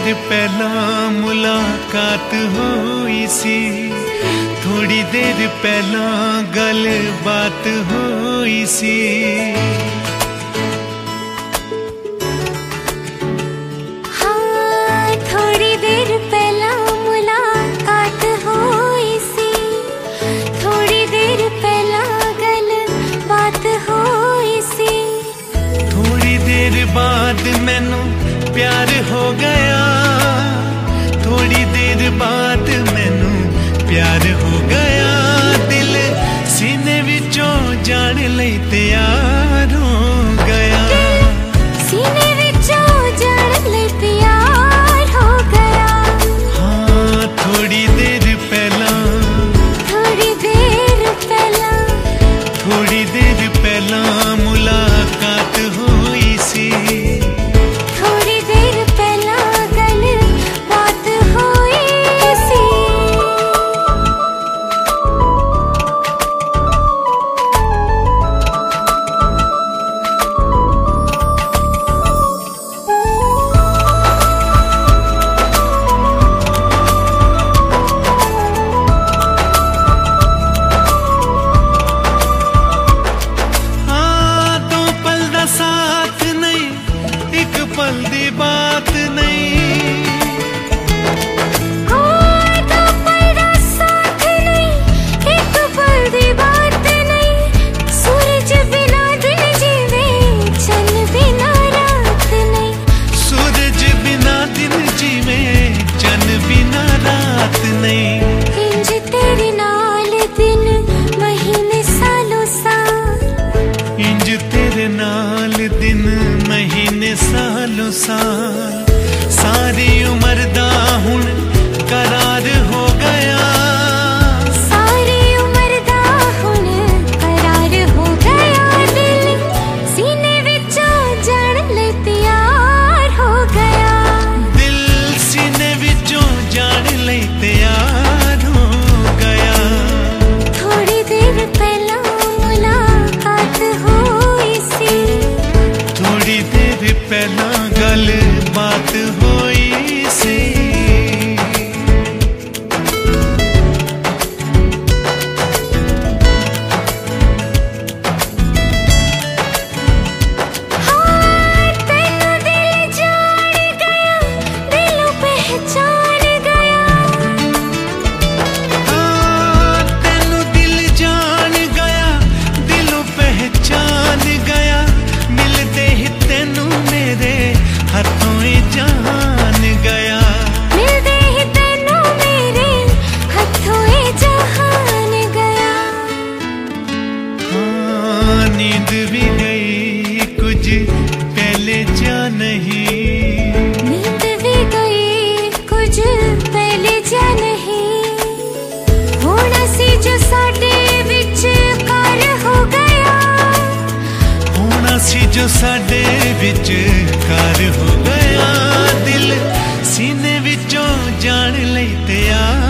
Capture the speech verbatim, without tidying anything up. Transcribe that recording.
देर पहला मुलाकात हुई सी, थोड़ी देर पहला गल बात हुई सी। हाँ, थोड़ी देर पहला मुलाकात हुई सी, थोड़ी देर पहला गल बात हुई सी। थोड़ी देर बाद मैनू प्यार हो गया, थोड़ी देर बाद मैनू प्यार हो गया। दिल सीने विचों जान लई तैयार हो गया, सीने विचों जान लई तैयार हो गया। हाँ, थोड़ी देर पहला, थोड़ी देर पहला, थोड़ी देर पहला मुलाकात हुई सी। पल दी बात नहीं, दो पल दा साथ नहीं, एक पल दी बात नहीं। सूरज बिना दिन जीवे, चंद बिना रात नहीं। सूरज बिना दिन जीवे, चंद बिना रात नहीं। इंज तेरे नाल दिन महीने सालों साल, इंज तेरे नाल दिन महीने सालों साल। सारी उम्र दा हुण करार हो गया, सारी उम्र दा हुण करार हो गया। दिल सीने विचों जान लई तैयार हो गया, दिल सीने विचों जान लई तैयार हो गया। थोड़ी देर पहला मुलाकात हुई सी, थोड़ी देर पहला गल बात हुई सी। हाँ, तैनू दिल जान गया, दिलों पहचान गया। हाँ, तैनू दिल जान गया, दिलों पहचान गया। मिलते ही तैनू मेरे हाथों ही जान गया, मिलते ही तैनू मेरे हाथों ही जहान गया। हाँ, नींद भी गई कुछ पहले जा नहीं, नींद भी गई कुछ पहले जा नहीं। होना सी जो साडे विच कार हो गया, होना सी जो साडे विच कार हो गया। दिल सीने विचों जान लई तैयार